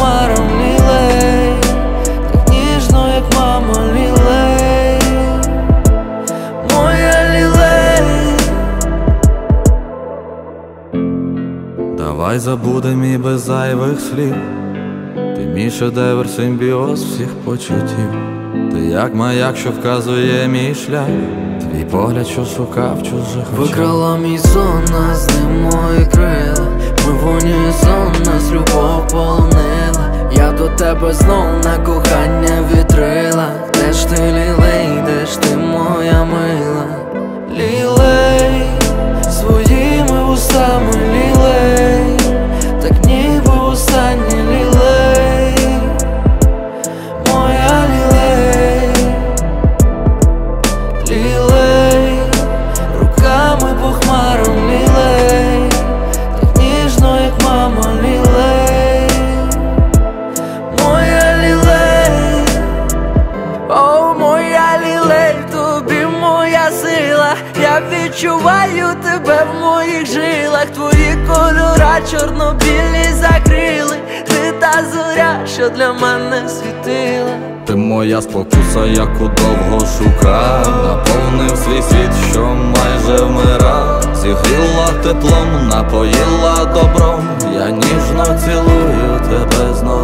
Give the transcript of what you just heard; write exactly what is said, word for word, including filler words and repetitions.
хмарам лілей, так ніжно, як мама, лілей, моя лілей. Давай забудем і без зайвих слів. Ти мій шедевр, симбіоз всіх почуттів. Ти як маяк, що вказує мій шлях. Твій погляд, що шукав чужих очах. Викрала мій сон, нас з ним мої крила. Ми в унісон, нас любов полонила. Я до тебе знов на кохання вітрила. Де ж ти, лілей, де ж ти, моя мила? Лілей, своїми вустами, лілей, так ніби останні, лілей, моя лілей, лілей, руками по хмарам, лілей, так ніжно, як мама, лілей, моя лілей. О, моя лілей, тобі моя сила. Я відчуваю тебе в моїх жилах. Твої кольора чорно-білі закрили. Ти та зоря, що для мене світила. Ти моя спокуса, яку довго шукав. Наповнив свій світ, що майже вмирав. Зігріла теплом, напоїла добром. Я ніжно цілую тебе знов.